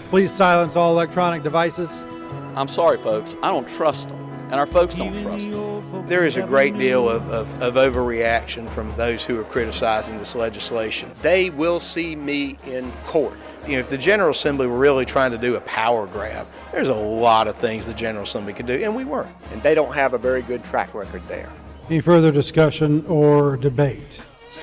Please silence all electronic devices. I'm sorry, folks. I don't trust them, and our folks don't trust them. There is a great deal of overreaction from those who are criticizing this legislation. They will see me in court. If the General Assembly were really trying to do a power grab, there's a lot of things the General Assembly could do, and we weren't. And they don't have a very good track record there. Any further discussion or debate?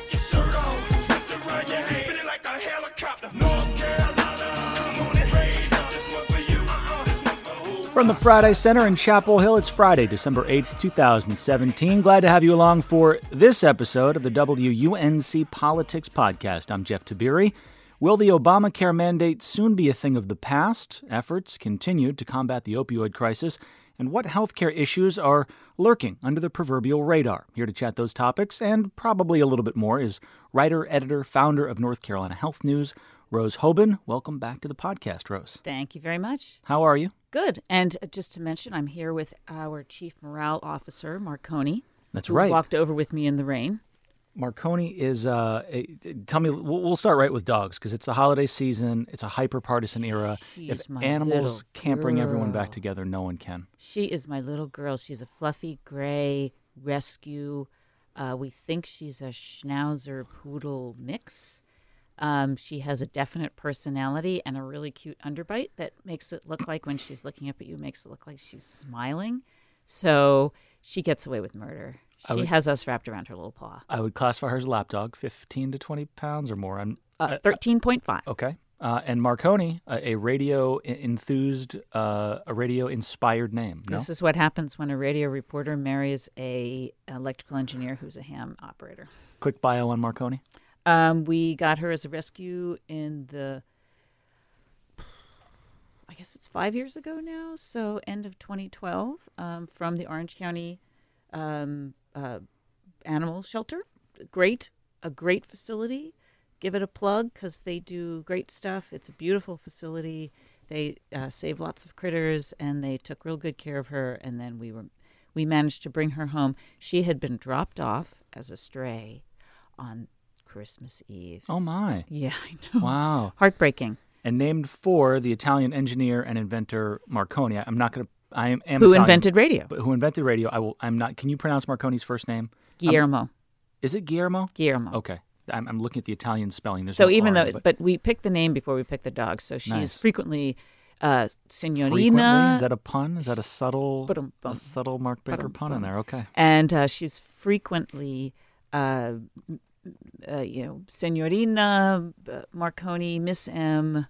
From the Friday Center in Chapel Hill, it's Friday, December 8th, 2017. Glad to have you along for this episode of the WUNC Politics Podcast. I'm Jeff Tabiri. Will the Obamacare mandate soon be a thing of the past? Efforts continue to combat the opioid crisis. And what healthcare issues are lurking under the proverbial radar? Here to chat those topics, and probably a little bit more, is writer, editor, founder of North Carolina Health News, Rose Hoban. Welcome back to the podcast, Rose. Thank you very much. How are you? Good. And just to mention, I'm here with our Chief Morale Officer, Marconi. That's who right. Walked over with me in the rain. Marconi is, tell me, we'll start right with dogs, because it's the holiday season. It's a hyper-partisan era. She's if my animals can't bring everyone girl. back together, no one can. She is my little girl. She's a fluffy gray rescue. We think she's a Schnauzer Poodle mix. She has a definite personality and a really cute underbite that makes it look like when she's looking up at you, makes it look like she's smiling. So she gets away with murder. She has us wrapped around her little paw. I would classify her as a lap dog, 15 to 20 pounds or more. 13.5. Okay. And Marconi, a radio-enthused, a radio-inspired name, no? This is what happens when a radio reporter marries an electrical engineer who's a ham operator. Quick bio on Marconi. We got her as a rescue in I guess it's 5 years ago now, so end of 2012, from the Orange County Animal Shelter. A great facility. Give it a plug because they do great stuff. It's a beautiful facility. They save lots of critters, and they took real good care of her. And then we managed to bring her home. She had been dropped off as a stray on Christmas Eve. Oh, my. Yeah, I know. Wow. Heartbreaking. And named for the Italian engineer and inventor Marconi. I am Who Italian, invented radio. But who invented radio. I'm not. Can you pronounce Marconi's first name? Guillermo. Is it Guillermo? Guillermo. Okay. I'm looking at the Italian spelling. There's So no R, even though, but we picked the name before we picked the dog. So she Nice. is frequently Signorina. Frequently? Is that a pun? Is that a subtle Ba-dum-bum. Mark Baker Ba-dum-bum. pun in there? Okay. And she's frequently, Signorina Marconi, Miss M.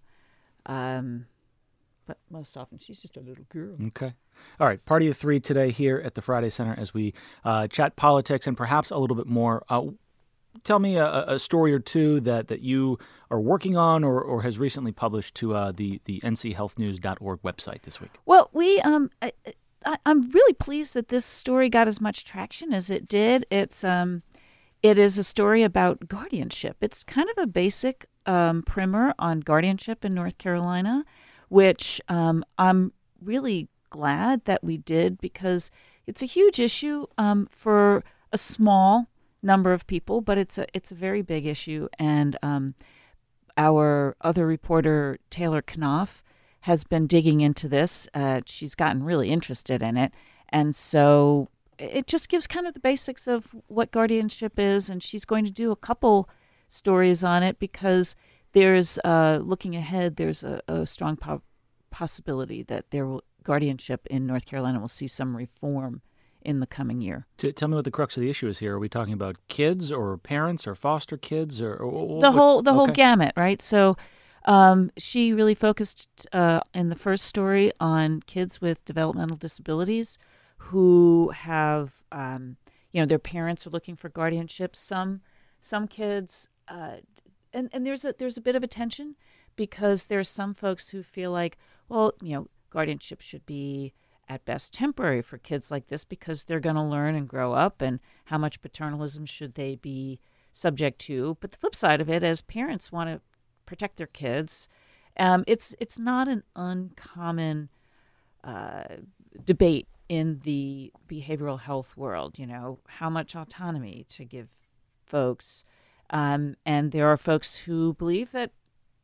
But most often she's just a little girl. Okay. All right. Party of three today here at the Friday Center as we chat politics and perhaps a little bit more. Tell me a story or two that you are working on or has recently published to the nchealthnews.org website this week. Well, I'm really pleased that this story got as much traction as it did. It is a story about guardianship. It's kind of a basic primer on guardianship in North Carolina, which I'm really glad that we did because it's a huge issue for a small number of people, but it's a very big issue. And our other reporter, Taylor Knopf, has been digging into this. She's gotten really interested in it. And so it just gives kind of the basics of what guardianship is. And she's going to do a couple stories on it because there's, looking ahead, there's a strong possibility that guardianship in North Carolina will see some reform in the coming year. Tell me what the crux of the issue is here. Are we talking about kids or parents or foster kids or the whole gamut, right? So she really focused in the first story on kids with developmental disabilities who have, their parents are looking for guardianship. Some kids, and there's a bit of a tension because there's some folks who feel like, well, guardianship should be at best temporary for kids like this because they're going to learn and grow up, and how much paternalism should they be subject to? But the flip side of it, as parents want to protect their kids, it's not an uncommon debate in the behavioral health world, how much autonomy to give folks. And there are folks who believe that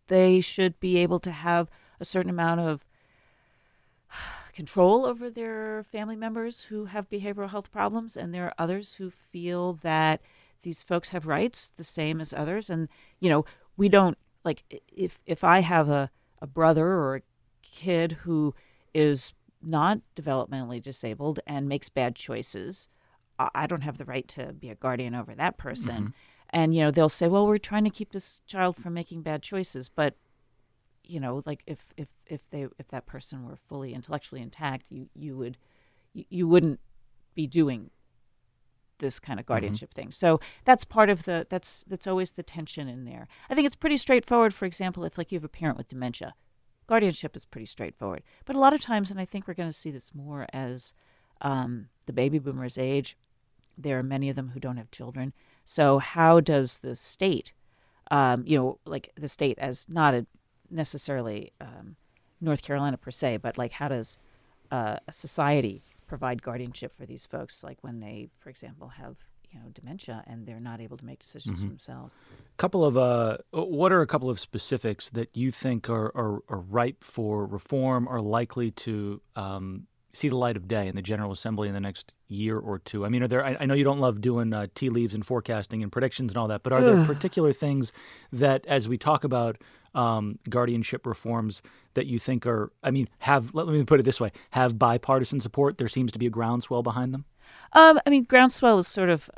they should be able to have a certain amount of control over their family members who have behavioral health problems, and there are others who feel that these folks have rights the same as others. And we don't, like, if I have a brother or a kid who is not developmentally disabled and makes bad choices, I don't have the right to be a guardian over that person. And they'll say, well, we're trying to keep this child from making bad choices, but like if that person were fully intellectually intact, you wouldn't be doing this kind of guardianship thing. So that's part of that's always the tension in there. I think it's pretty straightforward. For example, if like you have a parent with dementia, guardianship is pretty straightforward. But a lot of times, and I think we're going to see this more as the baby boomers age, there are many of them who don't have children. So how does the state, like the state as not necessarily North Carolina per se, but like how does a society provide guardianship for these folks, like when they, for example, have dementia and they're not able to make decisions for themselves? What are a couple of specifics that you think are ripe for reform, or likely to see the light of day in the General Assembly in the next year or two? I mean, I know you don't love doing tea leaves and forecasting and predictions and all that, but are there particular things that, as we talk about guardianship reforms, that you think are, let me put it this way, have bipartisan support? There seems to be a groundswell behind them? Groundswell is sort of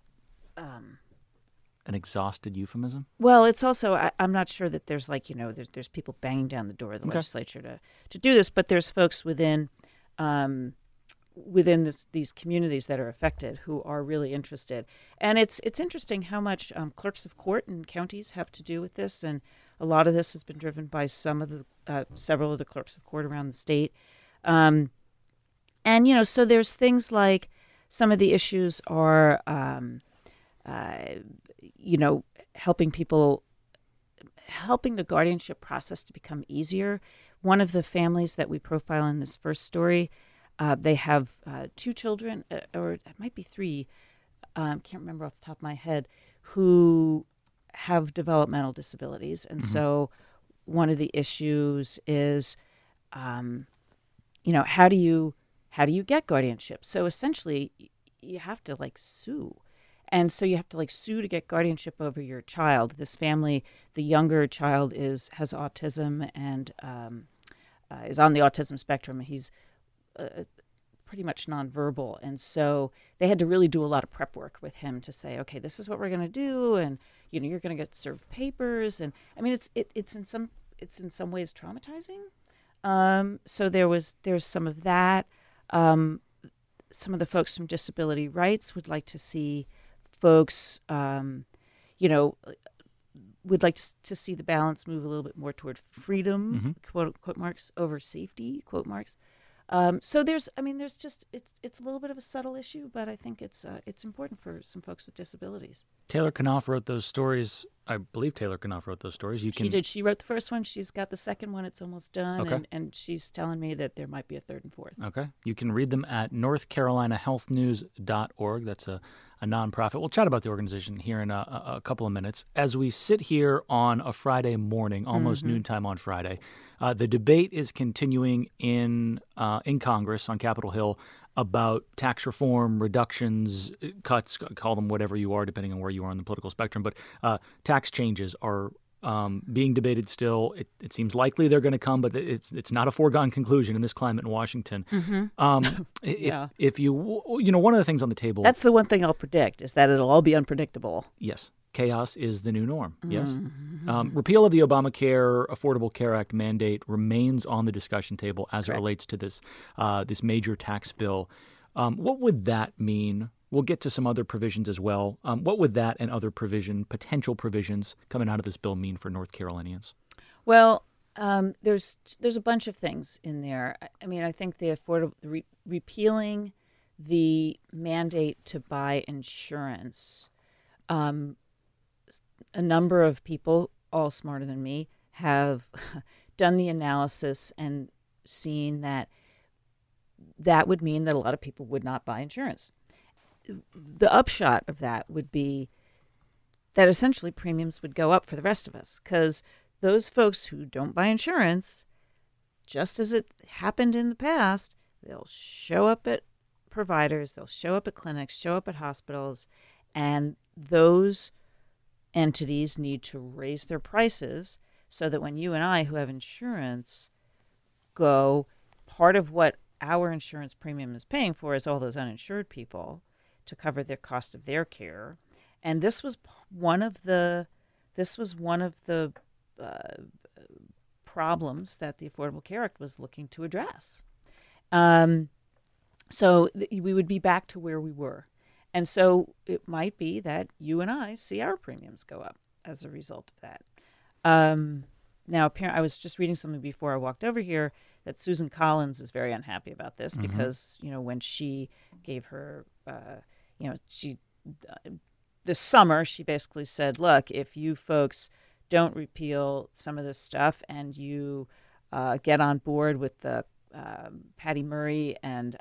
an exhausted euphemism? Well, it's also, I'm not sure that there's there's people banging down the door of the legislature to do this, but there's folks within these communities that are affected who are really interested. And it's interesting how much clerks of court in counties have to do with this, and a lot of this has been driven by several of the clerks of court around the state. So there's things like some of the issues are, helping the guardianship process to become easier. One of the families that we profile in this first story, they have 2 children, or it might be 3, can't remember off the top of my head, who have developmental disabilities. And so one of the issues is, how do you get guardianship? So essentially, you have to sue. And so you have to sue to get guardianship over your child. This family, the younger child has autism and is on the autism spectrum. He's pretty much nonverbal. And so they had to really do a lot of prep work with him to say, okay, this is what we're going to do. And, you're going to get served papers. And it's in some ways traumatizing. So there's some of that. Some of the folks from disability rights would like to see folks, would like to see the balance move a little bit more toward freedom, quote marks, over safety, quote marks. So there's just, it's a little bit of a subtle issue, but I think it's important for some folks with disabilities. Taylor Knopf wrote those stories. I believe Taylor Knopf wrote those stories. She did. She wrote the first one. She's got the second one. It's almost done. Okay. And she's telling me that there might be a third and fourth. Okay. You can read them at northcarolinahealthnews.org. That's a nonprofit. We'll chat about the organization here in a couple of minutes. As we sit here on a Friday morning, almost noontime on Friday, the debate is continuing in Congress on Capitol Hill about tax reform, reductions, cuts, call them whatever you are, depending on where you are on the political spectrum. But tax changes are being debated still. It seems likely they're going to come, but it's not a foregone conclusion in this climate in Washington. If you one of the things on the table. That's the one thing I'll predict, is that it'll all be unpredictable. Yes. Chaos is the new norm. Yes. Repeal of the Obamacare Affordable Care Act mandate remains on the discussion table as it relates to this major tax bill. What would that mean? We'll get to some other provisions as well. What would that and other potential provisions coming out of this bill mean for North Carolinians? Well, there's a bunch of things in there. I think repealing the mandate to buy insurance. A number of people, all smarter than me, have done the analysis and seen that would mean that a lot of people would not buy insurance. The upshot of that would be that essentially premiums would go up for the rest of us, because those folks who don't buy insurance, just as it happened in the past, they'll show up at providers, they'll show up at clinics, show up at hospitals, and those entities need to raise their prices so that when you and I who have insurance go, part of what our insurance premium is paying for is all those uninsured people to cover their cost of their care. And this was one of the problems that the Affordable Care Act was looking to address. So we would be back to where we were. And so it might be that you and I see our premiums go up as a result of that. Now, I was just reading something before I walked over here that Susan Collins is very unhappy about this because, when she gave her, this summer, she basically said, look, if you folks don't repeal some of this stuff and you get on board with the Patty Murray and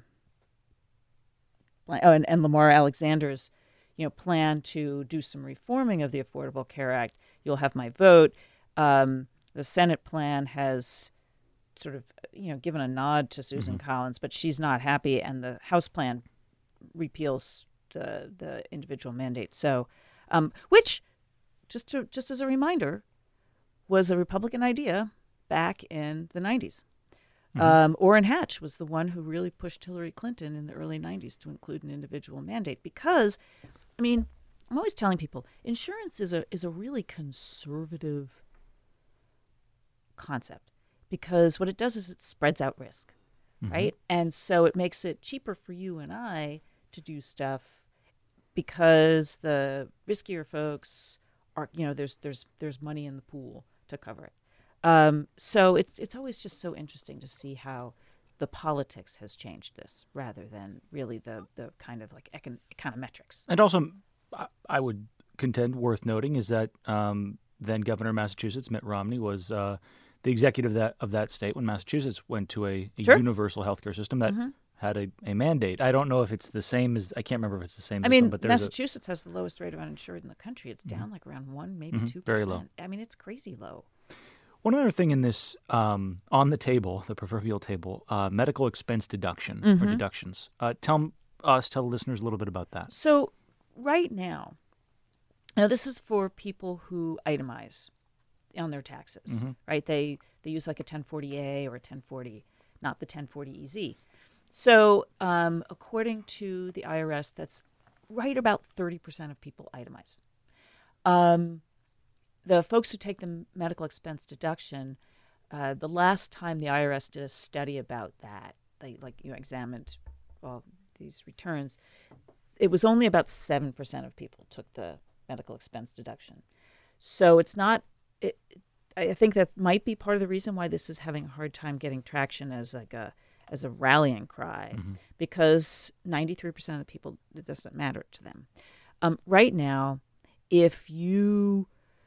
Lamar Alexander's, plan to do some reforming of the Affordable Care Act, you'll have my vote. The Senate plan has sort of, given a nod to Susan Collins, but she's not happy, and the House plan repeals the individual mandate. So, which, just as a reminder, was a Republican idea back in the 90s. Orrin Hatch was the one who really pushed Hillary Clinton in the early 90s to include an individual mandate because, I'm always telling people, insurance is a really conservative concept because what it does is it spreads out risk, right? And so it makes it cheaper for you and I to do stuff because the riskier folks are, there's money in the pool to cover it. So it's always just so interesting to see how the politics has changed this rather than really the kind of like econometrics. And also, I would contend worth noting is that then Governor of Massachusetts, Mitt Romney, was the executive of that state when Massachusetts went to a universal healthcare system that had a mandate. I don't know if it's the same as, I can't remember if it's the same as this one, but Massachusetts has the lowest rate of uninsured in the country. It's down like around 1%, maybe 2%. Very low. It's crazy low. One other thing in this, on the table, the proverbial table, medical expense deduction or deductions. Tell the listeners a little bit about that. So right now, this is for people who itemize on their taxes, right? They use like a 1040A or a 1040, not the 1040EZ. So according to the IRS, that's right about 30% of people itemize. The folks who take the medical expense deduction, the last time the IRS did a study about that, they examined all these returns, it was only about 7% of people took the medical expense deduction. So it's not. I think that might be part of the reason why this is having a hard time getting traction as a rallying cry, because 93% of the people, it doesn't matter to them. Right now, if you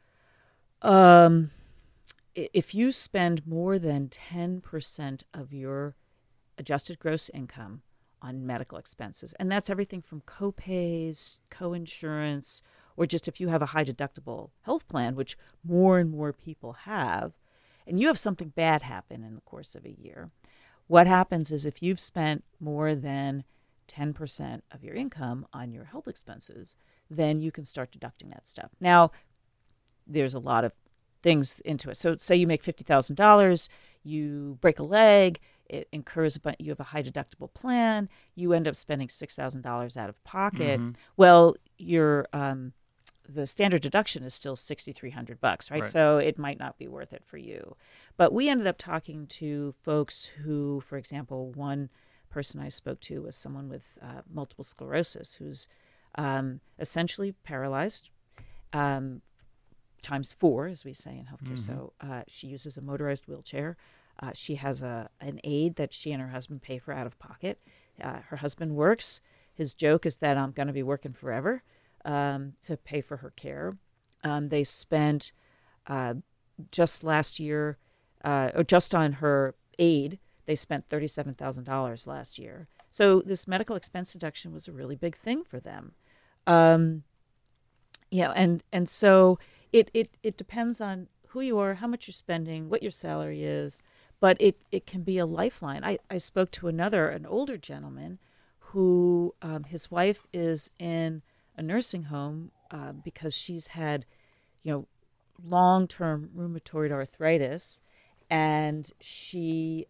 spend more than 10% of your adjusted gross income on medical expenses, and that's everything from co-pays, co-insurance, or just if you have a high deductible health plan, which more and more people have, and you have something bad happen in the course of a year, what happens is if you've spent more than 10% of your income on your health expenses, then you can start deducting that stuff. Now, there's a lot of things into it. So say you make $50,000, you break a leg, it incurs, but you have a high deductible plan, you end up spending $6,000 out of pocket. Well, your the standard deduction is still $6,300, right? So it might not be worth it for you. But we ended up talking to folks who, for example, one person I spoke to was someone with multiple sclerosis who's essentially paralyzed, times 4, as we say in healthcare. So she uses a motorized wheelchair. She has an aide that she and her husband pay for out of pocket. Her husband works. His joke is that I'm going to be working forever to pay for her care. They spent just last year, or just on her aide, they spent $37,000 last year. So this medical expense deduction was a really big thing for them. And so it depends on who you are, how much you're spending, what your salary is, but it can be a lifeline. I spoke to an older gentleman who his wife is in a nursing home because she's had, long-term rheumatoid arthritis, and she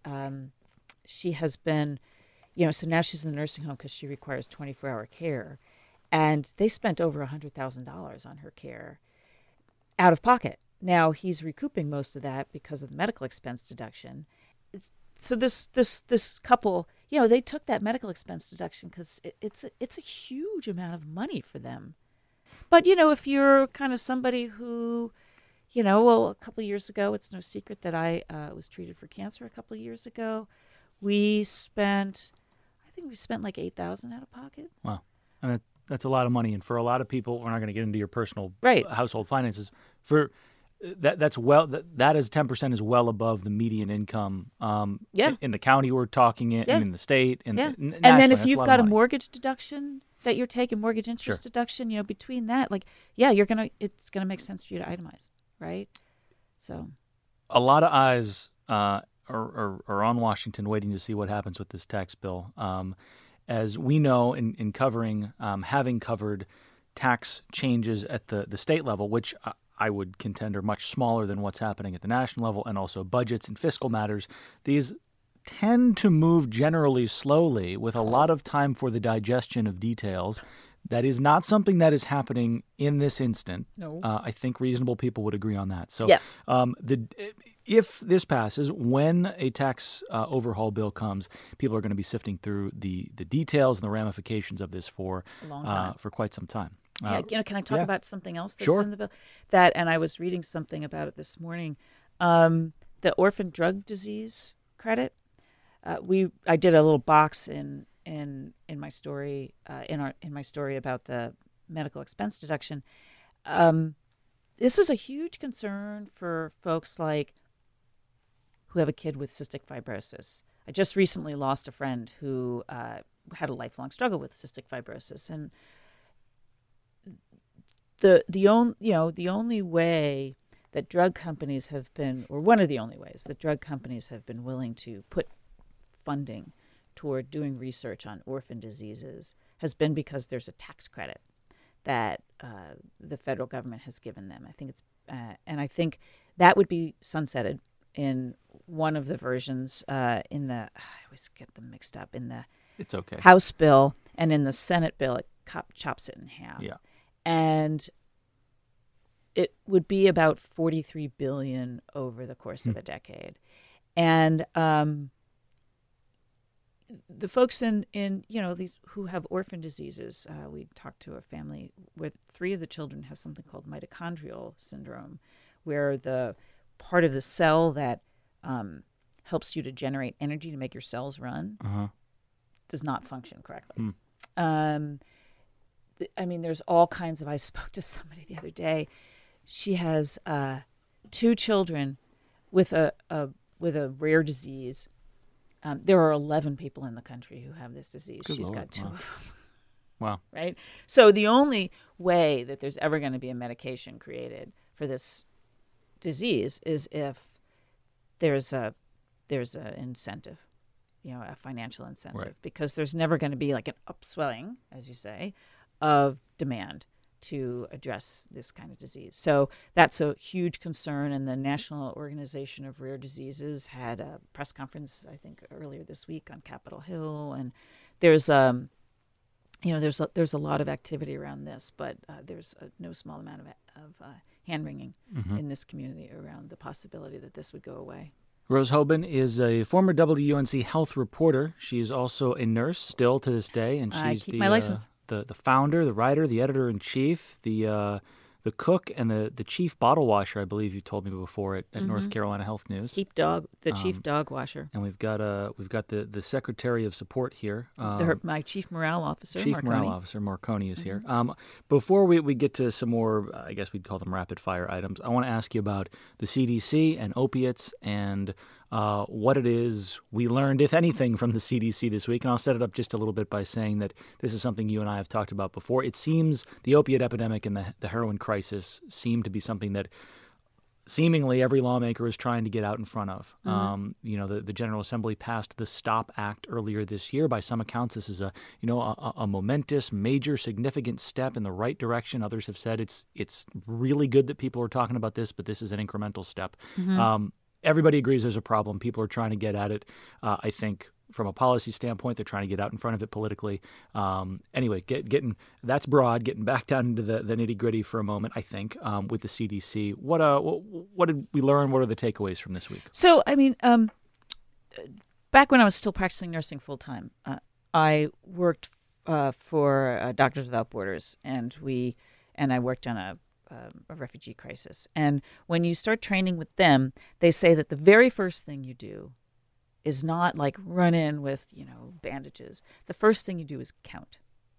has been, so now she's in the nursing home because she requires 24-hour care, and they spent over $100,000 on her care out of pocket. Now he's recouping most of that because of the medical expense deduction. So this couple, they took that medical expense deduction because it's a huge amount of money for them. But if you're kind of somebody who, a couple of years ago, it's no secret that I was treated for cancer a couple of years ago. I think we spent like $8,000 out of pocket. Wow, and that's a lot of money. And for a lot of people, we're not going to get into your personal household finances. For that as 10% is well above the median income. In the county we're talking in the state, and then if you've got a mortgage deduction that you're taking, mortgage interest deduction, between that, it's gonna make sense for you to itemize, right? So, a lot of eyes are on Washington, waiting to see what happens with this tax bill. As we know, in covering, having covered tax changes at the state level, which I would contend are much smaller than what's happening at the national level, and also budgets and fiscal matters. These tend to move generally slowly with a lot of time for the digestion of details. That is not something that is happening in this instant. No. I think reasonable people would agree on that. So yes. If this passes, when a tax overhaul bill comes, people are going to be sifting through the details and the ramifications of this for a long time. For quite some time. Can I talk about something else that's sure. in the bill? And I was reading something about it this morning. The orphan drug disease credit. I did a little box in my story in my story about the medical expense deduction. This is a huge concern for folks who have a kid with cystic fibrosis. I just recently lost a friend who had a lifelong struggle with cystic fibrosis, and the only way that drug companies have been, or one of the only ways that drug companies have been willing to put funding toward doing research on orphan diseases has been because there's a tax credit that the federal government has given them. I think and I think that would be sunsetted in one of the versions I always get them mixed up, in the it's okay House bill, and in the Senate bill it chops it in half. Yeah. And it would be about $43 billion over the course of a decade. And the folks in these who have orphan diseases, we talked to a family where 3 of the children have something called mitochondrial syndrome, where the part of the cell that helps you to generate energy to make your cells run does not function correctly. There's all kinds of. I spoke to somebody the other day. She has 2 children with a rare disease. There are 11 people in the country who have this disease. Good She's Lord. got 2 of them. Wow. Right? So the only way that there's ever going to be a medication created for this disease is if there's an incentive, a financial incentive, right. Because there's never going to be like an upswelling, as you say, of demand to address this kind of disease. So that's a huge concern, and the National Organization of Rare Diseases had a press conference, I think, earlier this week on Capitol Hill, and there's a lot of activity around this, but there's no small amount of hand-wringing in this community around the possibility that this would go away. Rose Hoban is a former WUNC health reporter. She is also a nurse still to this day, and she's my license. The founder, the writer, the editor-in-chief, the cook, and the chief bottle washer, I believe you told me before at North Carolina Health News. Chief dog washer. And we've got the secretary of support here. My chief morale officer, Chief Marconi. Morale Officer Marconi is here. Before we get to some more, I guess we'd call them rapid-fire items, I want to ask you about the CDC and opiates and what it is we learned, if anything, from the CDC this week. And I'll set it up just a little bit by saying that this is something you and I have talked about before. It seems the opiate epidemic and the heroin crisis seem to be something that seemingly every lawmaker is trying to get out in front of. The General Assembly passed the STOP Act earlier this year. By some accounts, this is a momentous, major, significant step in the right direction. Others have said it's really good that people are talking about this, but this is an incremental step. Everybody agrees there's a problem. People are trying to get at it. I think from a policy standpoint, they're trying to get out in front of it politically. Anyway, getting that's broad. Getting back down into the nitty gritty for a moment, I think, with the CDC. What did we learn? What are the takeaways from this week? So, I mean, back when I was still practicing nursing full time, I worked for Doctors Without Borders, and I worked on a refugee crisis. And when you start training with them, they say that the very first thing you do is not like run in with, bandages. The first thing you do is count.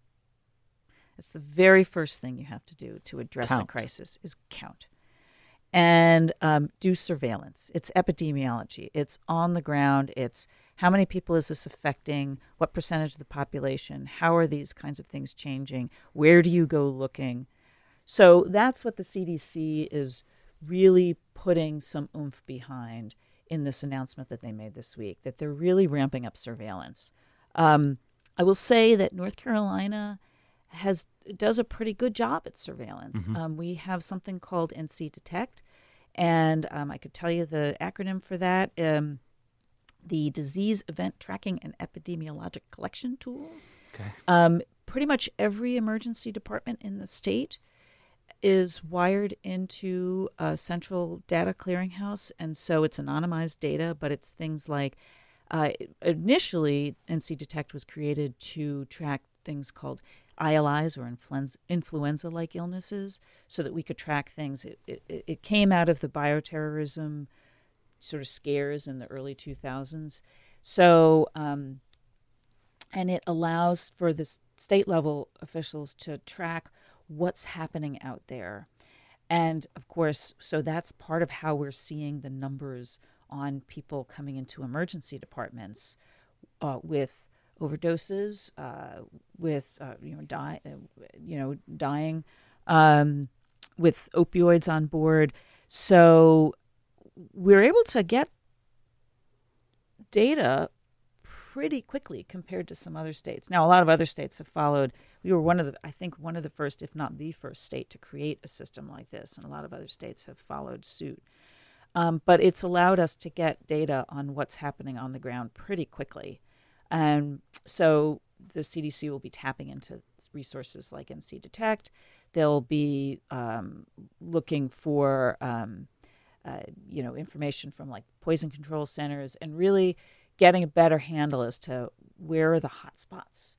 It's the very first thing you have to do to address a crisis is count. And do surveillance. It's epidemiology. It's on the ground. It's how many people is this affecting? What percentage of the population? How are these kinds of things changing? Where do you go looking? So that's what the CDC is really putting some oomph behind in this announcement that they made this week, that they're really ramping up surveillance. I will say that North Carolina does a pretty good job at surveillance. We have something called NC Detect, and I could tell you the acronym for that, the Disease Event Tracking and Epidemiologic Collection Tool. Okay. Pretty much every emergency department in the state is wired into a central data clearinghouse, and so it's anonymized data, but it's things like initially NC Detect was created to track things called ILIs or influenza-like illnesses so that we could track things. It came out of the bioterrorism sort of scares in the early 2000s. So, and it allows for the state level officials to track what's happening out there. And of course, so that's part of how we're seeing the numbers on people coming into emergency departments with overdoses, with dying, with opioids on board. So we're able to get data pretty quickly compared to some other states. Now, a lot of other states have followed. We were one of the first, if not the first state to create a system like this, and a lot of other states have followed suit. But it's allowed us to get data on what's happening on the ground pretty quickly. And so the CDC will be tapping into resources like NC Detect. They'll be looking for information from like poison control centers and really getting a better handle as to where are the hot spots.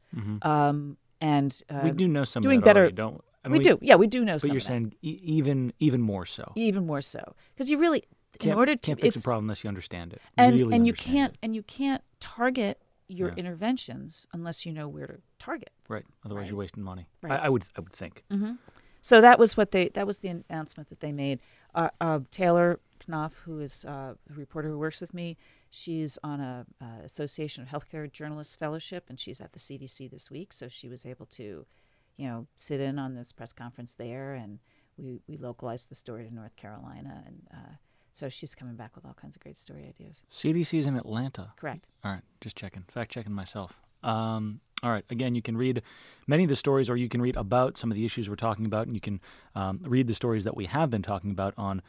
And we do know some doing of that better. already, don't we do. Yeah, we do know some. But you're saying even more so. Even more so, because you really can't fix a problem unless you understand it. And you can't target your interventions unless you know where to target. Right. Otherwise, right? You're wasting money. Right. I would think. So that was the announcement that they made. Taylor Knopf, who is a reporter who works with me, she's on a Association of Healthcare Journalists Fellowship, and she's at the CDC this week. So she was able to, sit in on this press conference there, and we localized the story to North Carolina, and so she's coming back with all kinds of great story ideas. CDC's in Atlanta. Correct. All right, just checking, fact checking myself. All right. Again, you can read many of the stories, or you can read about some of the issues we're talking about, and you can read the stories that we have been talking about on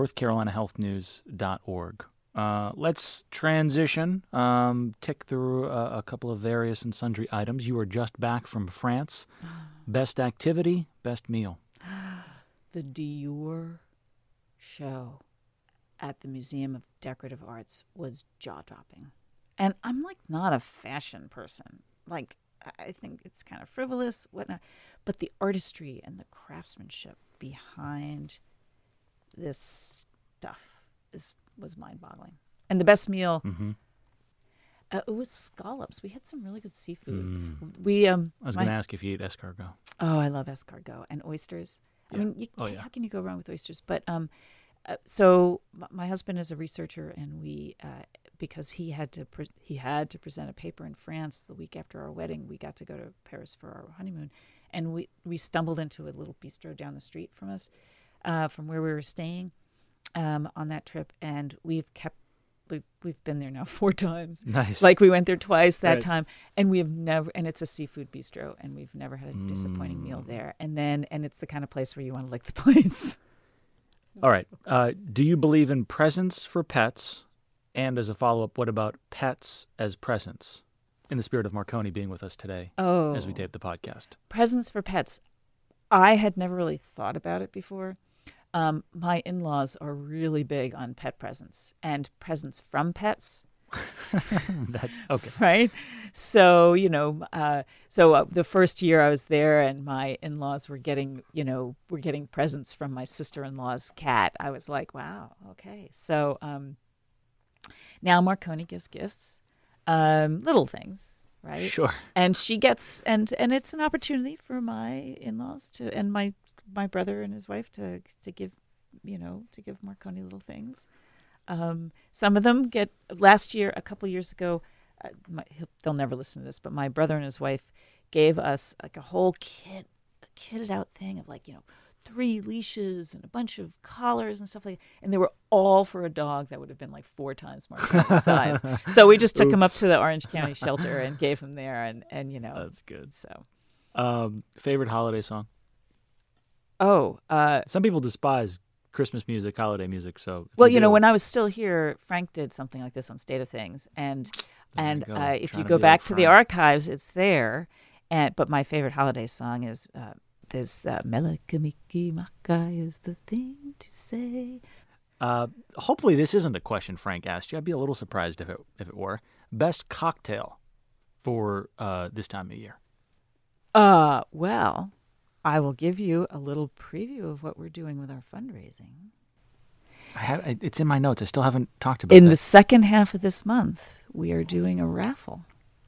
NorthCarolinaHealthNews.org. Let's transition, tick through a couple of various and sundry items. You are just back from France. Best activity, best meal. The Dior show at the Museum of Decorative Arts was jaw-dropping. And I'm not a fashion person. I think it's kind of frivolous, whatnot. But the artistry and the craftsmanship behind this stuff was mind-boggling. And the best meal, it was scallops. We had some really good seafood. I was going to ask if you eat escargot. Oh, I love escargot and oysters. Yeah. I mean, how can you go wrong with oysters? But so my husband is a researcher, and we because he had to present a paper in France the week after our wedding. We got to go to Paris for our honeymoon, and we stumbled into a little bistro down the street from us, from where we were staying, on that trip, and we've been there now 4 times. Nice. Like we went there twice that Right. time, and we have never. And it's a seafood bistro, and we've never had a disappointing meal there. And it's the kind of place where you want to lick the place. All right. Do you believe in presents for pets? And as a follow-up, what about pets as presents? In the spirit of Marconi being with us today Oh, as we tape the podcast. presents for pets. I had never really thought about it before. My in-laws are really big on pet presents and presents from pets. Okay. Right. So, the first year I was there and my in-laws were getting presents from my sister-in-law's cat. I was like, wow, okay. So, now Marconi gives gifts, little things, right? Sure. And she gets, and it's an opportunity for my in-laws and my brother and his wife to give Marconi little things. Some of them get, a couple years ago, they'll never listen to this, but my brother and his wife gave us like a whole kitted out thing of 3 leashes and a bunch of collars and stuff like that. And they were all for a dog that would have been like 4 times Marconi's size. So we just took him up to the Orange County shelter and gave him there. And That's good. So, Favorite holiday song? some Some people despise Christmas music, holiday music. So when I was still here, Frank did something like this on State of Things. And There you go. if Trying you to go be back like to the Frank. archives, it's there. But my favorite holiday song is Melakamiki Maka is the thing to say. Hopefully this isn't a question Frank asked you. I'd be a little surprised if it were. Best cocktail for this time of year? Well, I will give you a little preview of what we're doing with our fundraising. It's in my notes. I still haven't talked about In that. the second half of this month, we are doing a raffle.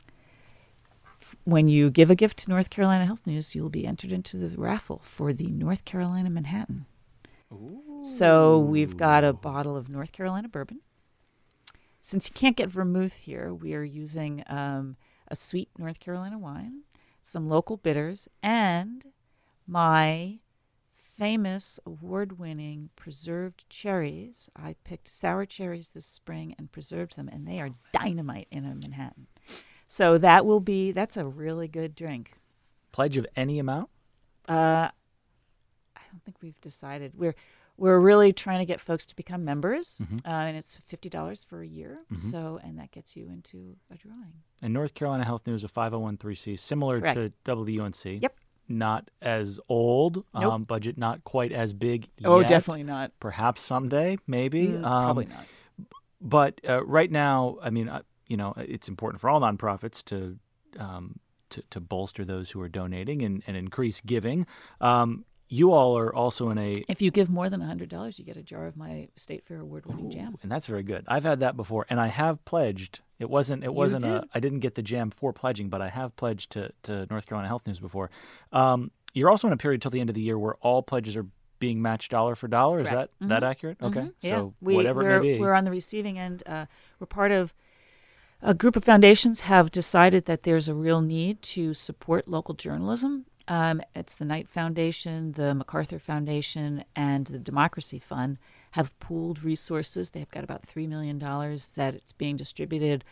When you give a gift to North Carolina Health News, you'll be entered into the raffle for the North Carolina Manhattan. So we've got a bottle of North Carolina bourbon. Since you can't get vermouth here, we are using a sweet North Carolina wine, some local bitters, and my famous award-winning preserved cherries. I picked sour cherries this spring and preserved them, and they are dynamite in a Manhattan. So that's a really good drink. Pledge of any amount? I don't think we've decided. We're really trying to get folks to become members, and it's $50 for a year. So, and that gets you into a drawing. And North Carolina Health News, a 501(c), similar Correct. to WUNC. Yep. Not as old, Nope. budget not quite as big Oh, yet. definitely not. Perhaps someday, maybe. Probably not. But right now, I mean, it's important for all nonprofits to bolster those who are donating and increase giving. You all are also in a... If you give more than $100, you get a jar of my State Fair award-winning jam. And that's very good. I've had that before, and I have pledged. It wasn't I didn't get the jam for pledging, but I have pledged to North Carolina Health News before. You're also in a period till the end of the year where all pledges are being matched dollar for dollar. Correct. Is that accurate? Okay. Mhm. Yeah. So whatever it may be. We're on the receiving end. We're part of a group of foundations have decided that there's a real need to support local journalism. It's the Knight Foundation, the MacArthur Foundation, and the Democracy Fund have pooled resources. They've got about $3 million that it's being distributed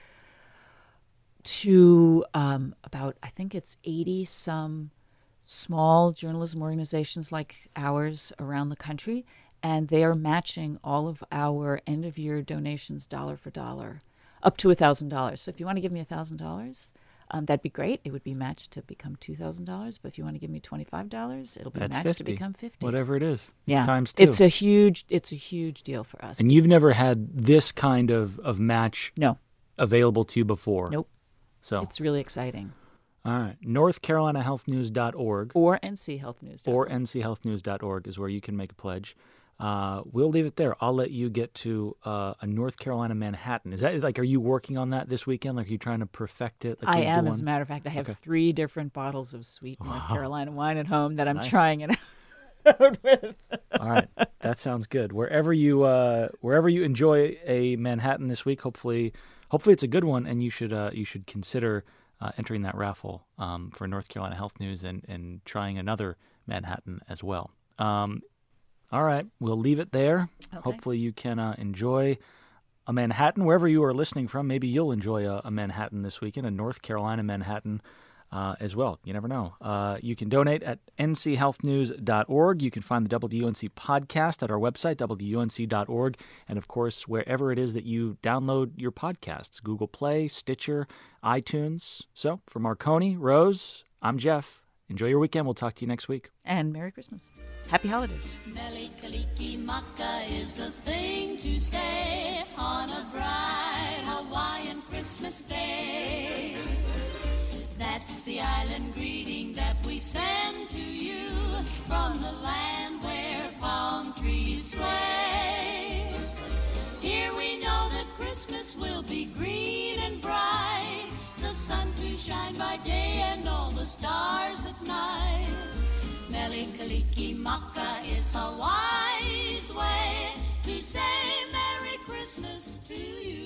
to about, I think it's 80-some small journalism organizations like ours around the country, and they are matching all of our end-of-year donations dollar for dollar, up to $1,000. So if you want to give me $1,000, that'd be great. It would be matched to become $2,000. But if you want to give me $25, it'll be That's matched 50. to become $50. Whatever it is. Yeah, It's times 2. It's a huge deal for us. And you've never had this kind of match No, available to you before. nope. So, It's really exciting. all right. NorthCarolinaHealthNews.org Or NCHealthNews. or NCHealthNews.org is where you can make a pledge. We'll leave it there. I'll let you get to a North Carolina Manhattan. Is that are you working on that this weekend? Like, are you trying to perfect it? Like I you am, do as a on- matter of fact. I have Okay. 3 different bottles of sweet North Carolina wine at home that I'm Nice. trying it out with. All right, that sounds good. Wherever you enjoy a Manhattan this week, hopefully it's a good one, and you should consider entering that raffle for North Carolina Health News and trying another Manhattan as well. All right. We'll leave it there. Okay. Hopefully you can enjoy a Manhattan, wherever you are listening from. Maybe you'll enjoy a Manhattan this weekend, a North Carolina Manhattan as well. You never know. You can donate at nchealthnews.org. You can find the WUNC podcast at our website, WUNC.org. And, of course, wherever it is that you download your podcasts, Google Play, Stitcher, iTunes. So, for Marconi, Rose, I'm Jeff. Enjoy your weekend. We'll talk to you next week. And Merry Christmas. Happy holidays. Mele Kalikimaka is the thing to say on a bright Hawaiian Christmas day. That's the island greeting that we send to you from the land where palm trees sway. Here we know that Christmas will be green and bright, the sun to shine by day and all the stars at night. Mele Kalikimaka is Hawaii's way to say Merry Christmas to you.